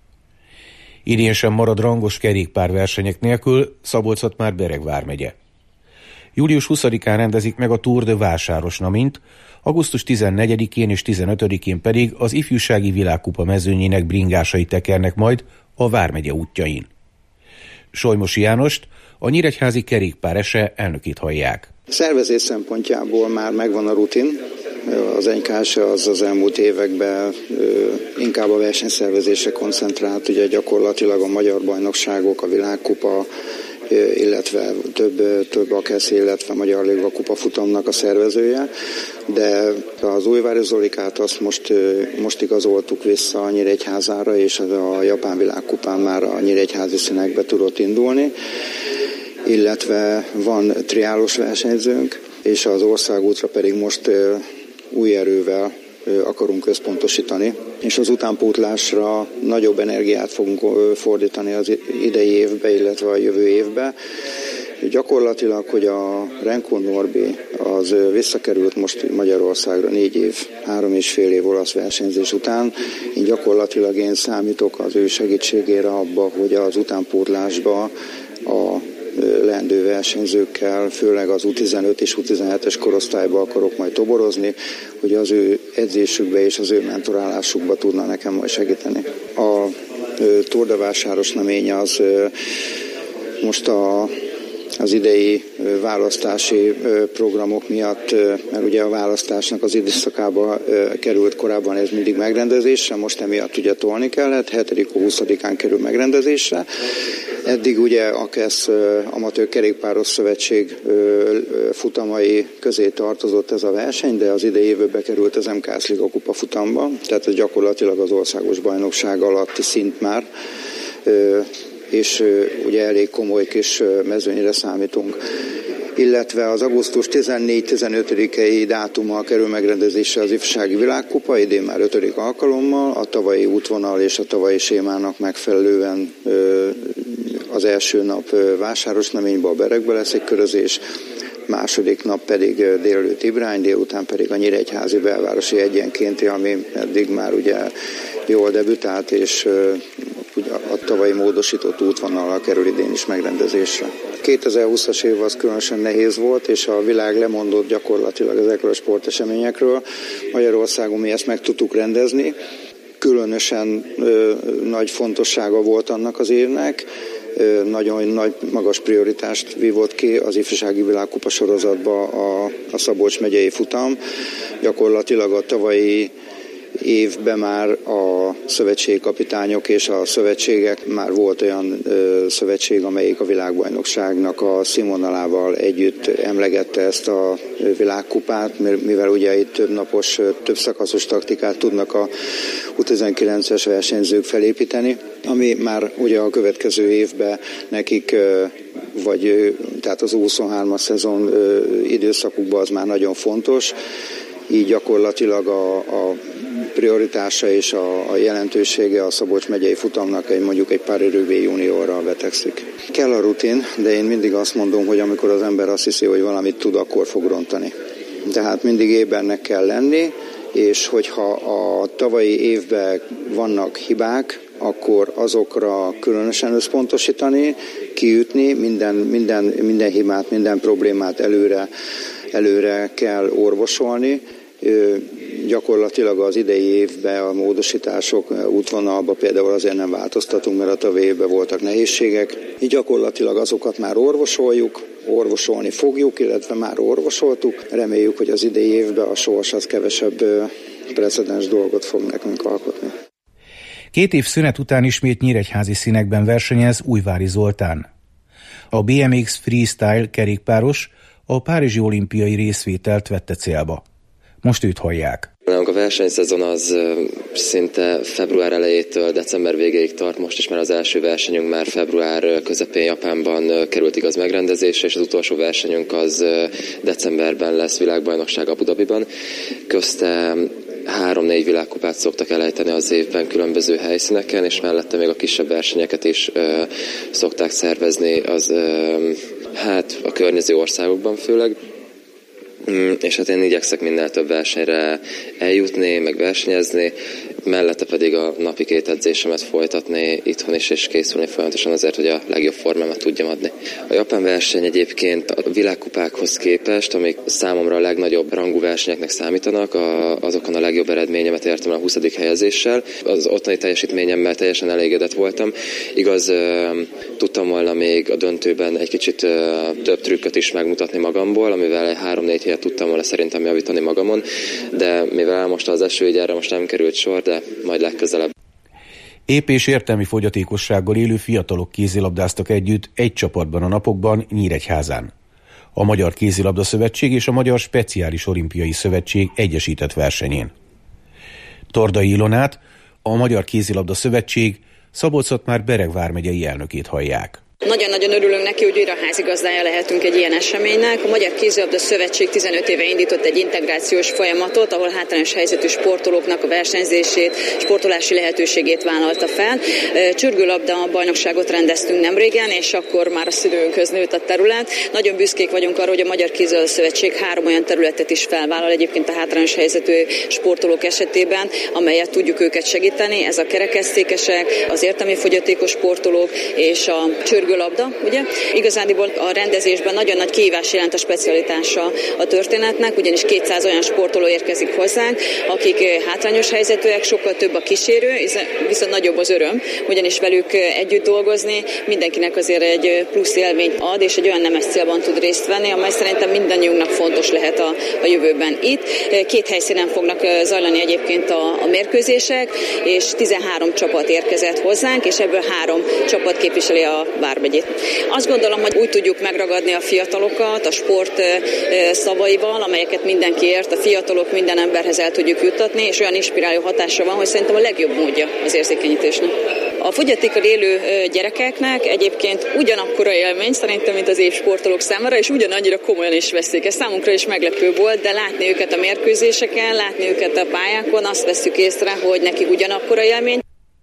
Idén sem marad rangos kerékpárversenyek nélkül Szabolcs-Szatmár-Bereg vármegye. Július 20-án rendezik meg a Tour de Vásáros Namint, augusztus 14-én és 15-én pedig az ifjúsági világkupa mezőnyének bringásai tekernek majd a vármegye útjain. Solymosi Jánost, a Nyíregyházi Kerékpár SE elnökét hallják. Szervezés szempontjából már megvan a rutin. Az NKS az elmúlt években inkább a versenyszervezésre koncentrált, ugye gyakorlatilag a magyar bajnokságok, a világkupa, illetve több AKSZ, illetve Magyar Liga Kupa futamnak a szervezője, de az Újvári Zolikát azt most igazoltuk vissza a Nyíregyházára, és a Japán Világkupán már a nyíregyházi színekbe tudott indulni, illetve van triálos versenyzőnk, és az országútra pedig most új erővel akarunk központosítani, és az utánpótlásra nagyobb energiát fogunk fordítani az idei évbe, illetve a jövő évbe. Gyakorlatilag, hogy a Renko Norbi az visszakerült most Magyarországra 4 év, 3,5 év olasz versenyzés után. Én számítok az ő segítségére abba, hogy az utánpótlásba a leendő versenyzőkkel, főleg az U15 és U17-es korosztályba akarok majd toborozni, hogy az ő edzésükbe és az ő mentorálásukba tudna nekem majd segíteni. A Tour de Vásáros Namény az most az idei választási programok miatt, mert ugye a választásnak az időszakába került korábban ez mindig megrendezésre, most emiatt ugye tolni kellett, 7-20-án kerül megrendezésre. Eddig ugye a KESZ Amatőr Kerékpáros Szövetség futamai közé tartozott ez a verseny, de az idei évben került az MKS Liga Kupa futamba, tehát ez gyakorlatilag az országos bajnokság alatti szint már, és ugye elég komoly kis mezőnyre számítunk. Illetve az augusztus 14-15-i dátummal kerül megrendezésre az ifjúsági világkupa, idén már 5. alkalommal, a tavalyi útvonal és a tavalyi sémának megfelelően az első nap Vásárosnaményben, a Berekbe lesz egy körözés, második nap pedig délelőtt Ibrány, délután pedig a Nyíregyházi belvárosi egyenkénti, ami eddig már ugye jól debütált, és a tavalyi módosított útvonallal kerül idén is megrendezésre. 2020-as év az különösen nehéz volt, és a világ lemondott gyakorlatilag ezekről a sporteseményekről. Magyarországon mi ezt meg tudtuk rendezni. Különösen nagy fontossága volt annak az évnek. Nagyon nagy, magas prioritást vívott ki az ifjúsági világkupa sorozatba a Szabolcs megyei futam. Gyakorlatilag a tavalyi évben már a szövetségkapitányok és a szövetségek, már volt olyan szövetség, amelyik a világbajnokságnak a színvonalával együtt emlegette ezt a világkupát, mivel ugye itt több napos, több szakaszos taktikát tudnak a U19-es versenyzők felépíteni, ami már ugye a következő évben nekik tehát az U23-as szezon időszakukban az már nagyon fontos, így gyakorlatilag a prioritása és a jelentősége a Szabolcs megyei futamnak mondjuk egy Paris-Roubaix juniorral vetekszik. Kell a rutin, de én mindig azt mondom, hogy amikor az ember azt hiszi, hogy valamit tud, akkor fog rontani. Tehát mindig ébernek kell lenni, és hogyha a tavalyi évben vannak hibák, akkor azokra különösen összpontosítani, kiütni, minden hibát, minden problémát előre kell orvosolni. Gyakorlatilag az idei évben a módosítások útvonalban például azért nem változtatunk, mert a tavalyi évben voltak nehézségek. Így gyakorlatilag azokat már orvosolni fogjuk, illetve már orvosoltuk. Reméljük, hogy az idei évben a sors az kevesebb precedens dolgot fog nekünk alkotni. 2 év szünet után ismét nyíregyházi színekben versenyez Újvári Zoltán. A BMX Freestyle kerékpáros a párizsi olimpiai részvételt vette célba. Most őt hallják. A versenyszezon az szinte február elejétől december végéig tart, most is már az első versenyünk már február közepén Japánban került igaz megrendezésre, és az utolsó versenyünk az decemberben lesz világbajnokság Abu Dhabiban. Közte 3-4 világkupát szoktak elejteni az évben különböző helyszíneken, és mellette még a kisebb versenyeket is szokták szervezni a környező országokban főleg. És hát én igyekszek minél több versenyre eljutni, meg versenyezni, mellette pedig a napi 2 edzésemet folytatni itthon is, és készülni folyamatosan azért, hogy a legjobb formámat tudjam adni. A japán verseny egyébként a világkupákhoz képest, amik számomra a legnagyobb rangú versenyeknek számítanak, azokon a legjobb eredményemet értem el a 20. helyezéssel. Az ottani teljesítményemmel teljesen elégedett voltam. Igaz, tudtam volna még a döntőben egy kicsit több trükköt is megmutatni magamból, amivel 3-4 helyet tudtam volna szerintem javítani magamon, de mivel elmosta az eső, így erre most nem került sor, de majd legközelebb. Épp és értelmi fogyatékossággal élő fiatalok kézilabdáztak együtt egy csapatban a napokban Nyíregyházán. A Magyar Kézilabda Szövetség és a Magyar Speciális Olimpiai Szövetség egyesített versenyén. Tordai Ilonát, a Magyar Kézilabda Szövetség Szabolcs-Szatmár-Bereg vármegyei elnökét hallják. Nagyon-nagyon örülünk neki, hogy újra házigazdája lehetünk egy ilyen eseménynek. A Magyar Kézilabda Szövetség 15 éve indított egy integrációs folyamatot, ahol hátrányos helyzetű sportolóknak a versenyzését, sportolási lehetőségét vállalta fel. Csürgőlabda bajnokságot rendeztünk nemrégen, és akkor már a szülőnkhöz nőtt a terület. Nagyon büszkék vagyunk arra, hogy a Magyar Kézilabda Szövetség 3 olyan területet is felvállal egyébként a hátrányos helyzetű sportolók esetében, amelyet tudjuk őket segíteni. Ez a kerekesszékesek, az értelmi fogyatékos sportolók és a labda, ugye? Igazándiból a rendezésben nagyon nagy kihívás jelent a specialitása a történetnek, ugyanis 200 olyan sportoló érkezik hozzánk, akik hátrányos helyzetűek, sokkal több a kísérő, viszont nagyobb az öröm, ugyanis velük együtt dolgozni mindenkinek azért egy plusz élményt ad, és egy olyan nemes célban tud részt venni, amely szerintem mindannyiunknak fontos lehet a jövőben. Itt 2 helyszínen fognak zajlani egyébként a mérkőzések, és 13 csapat érkezett hozzánk, és ebből 3 csapat képviseli a vármegyét. Azt gondolom, hogy úgy tudjuk megragadni a fiatalokat a sport szavaival, amelyeket mindenki ért, a fiatalok minden emberhez el tudjuk juttatni, és olyan inspiráló hatása van, hogy szerintem a legjobb módja az érzékenyítésnek. A fogyatékkal élő gyerekeknek egyébként ugyanakkora élmény szerintem, mint az évsportolók számára, és ugyanannyira komolyan is veszik. Ez számunkra is meglepő volt, de látni őket a mérkőzéseken, látni őket a pályákon, azt vesszük észre, hogy nekik ugyanakkora élmény.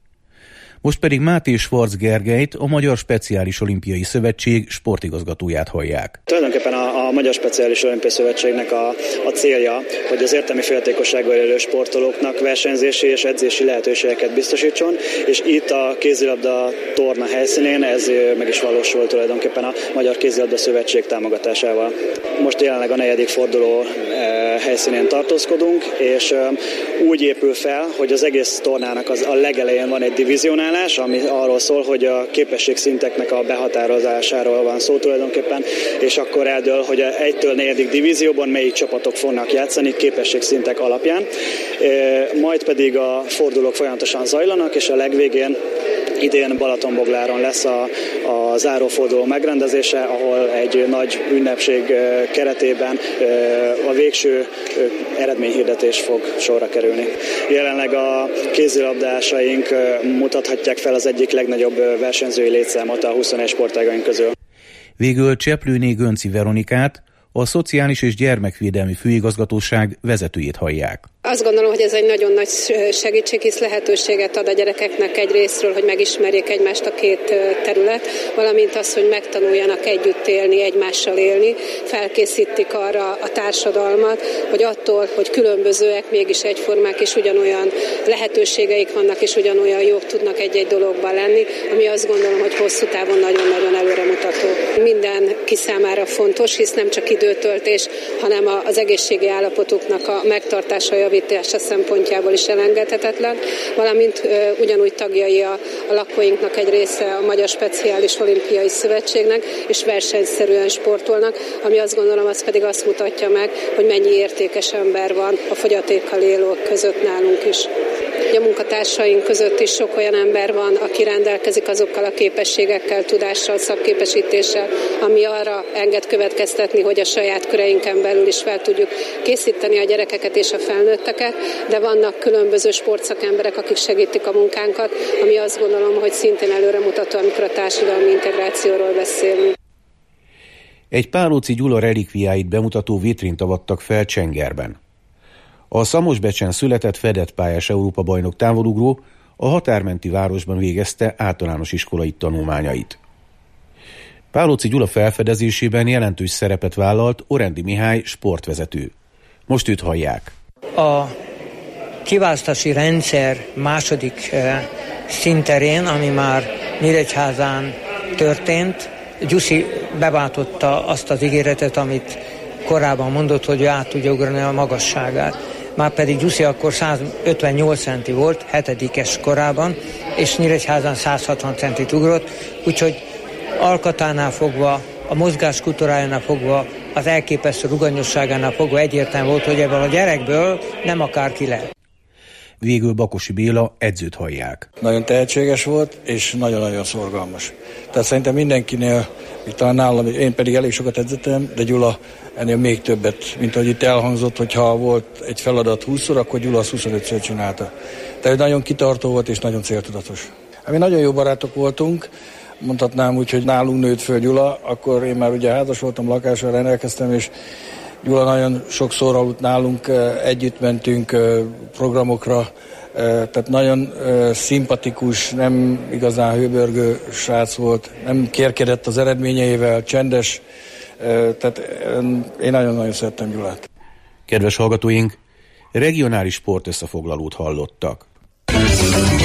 Most pedig Máté Schwarz Gergelyt, a Magyar Speciális Olimpiai Szövetség sportigazgatóját hallják. Tulajdonképpen a Magyar Speciális Olimpiai Szövetségnek a célja, hogy az értelmi fogyatékossággal élő sportolóknak versenyzési és edzési lehetőségeket biztosítson, és itt a kézilabda torna helyszínén ez meg is valósul tulajdonképpen a Magyar Kézilabda Szövetség támogatásával. Most jelenleg a 4. forduló helyszínén tartózkodunk, és úgy épül fel, hogy az egész tornának a legelején van egy divizionál, ami arról szól, hogy a képességszinteknek a behatározásáról van szó tulajdonképpen, és akkor eldől, hogy 1-től 4. divízióban melyik csapatok fognak játszani képességszintek alapján. Majd pedig a fordulók folyamatosan zajlanak, és a legvégén idén Balatonbogláron lesz a záróforduló megrendezése, ahol egy nagy ünnepség keretében a végső eredményhirdetés fog sorra kerülni. Jelenleg a kézilabdásaink mutathatják fel az egyik legnagyobb versenyzői létszámot a 21 sportágaink közül. Végül Cseplőné Gönci Veronikát, a Szociális és Gyermekvédelmi Főigazgatóság vezetőjét hallják. Azt gondolom, hogy ez egy nagyon nagy segítség, hisz lehetőséget ad a gyerekeknek egy részről, hogy megismerjék egymást a két terület, valamint az, hogy megtanuljanak együtt élni, egymással élni, felkészítik arra a társadalmat, hogy attól, hogy különbözőek, mégis egyformák, és ugyanolyan lehetőségeik vannak, és ugyanolyan jók tudnak egy-egy dologban lenni, ami azt gondolom, hogy hosszú távon nagyon-nagyon előremutató. Mindenki számára fontos, hisz nem csak időtöltés, hanem az egészségi állapotuknak a megtartása, javítása szempontjából is elengedhetetlen, valamint ugyanúgy tagjai a lakóinknak egy része a Magyar Speciális Olimpiai Szövetségnek, és versenyszerűen sportolnak, ami azt gondolom, az pedig azt mutatja meg, hogy mennyi értékes ember van a fogyatékkal élők között nálunk is. A munkatársaink között is sok olyan ember van, aki rendelkezik azokkal a képességekkel, tudással, szakképesítéssel, ami arra enged következtetni, hogy a saját köreinken belül is fel tudjuk készíteni a gyerekeket és a felnőtteket, de vannak különböző sportszakemberek, akik segítik a munkánkat, ami azt gondolom, hogy szintén előremutató, amikor a társadalmi integrációról beszélünk. Egy Pálóczy Gyula relikviáit bemutató vitrint avattak fel Csengerben. A Szamosbecsen született fedett pályás Európa-bajnok távolugró a határmenti városban végezte általános iskolai tanulmányait. Pálóczy Gyula felfedezésében jelentős szerepet vállalt Orendi Mihály sportvezető. Most őt hallják. A kiválasztási rendszer második szinterén, ami már Nyíregyházán történt, Gyuszi beváltotta azt az ígéretet, amit korábban mondott, hogy ő át tudja ugrani a magasságát. Márpedig Gyuszi akkor 158 centi volt, 7-es korában, és Nyíregyházán 160 centit ugrott, úgyhogy alkatánál fogva, a mozgás kultúrájánál fogva, az elképesztő ruganyosságánál fogva egyértelmű volt, hogy ebből a gyerekből nem akárki lehet. Végül Bakosi Béla edzőt hallják. Nagyon tehetséges volt, és nagyon-nagyon szorgalmas. Tehát szerintem mindenkinél, talán nálam, én pedig elég sokat edzettem, de Gyula ennél még többet, mint ahogy itt elhangzott, hogyha volt egy feladat 20-szor, akkor Gyula azt 25-ször csinálta. Tehát nagyon kitartó volt, és nagyon céltudatos. Mi nagyon jó barátok voltunk, mondhatnám úgy, hogy nálunk nőtt föl Gyula, akkor én már ugye házas voltam, lakással rendelkeztem, és Gyula nagyon sokszor aludt nálunk, együtt mentünk programokra, tehát nagyon szimpatikus, nem igazán hőbörgő srác volt, nem kérkedett az eredményeivel, csendes, tehát én nagyon-nagyon szerettem Gyulát. Kedves hallgatóink, regionális sportösszefoglalót hallottak.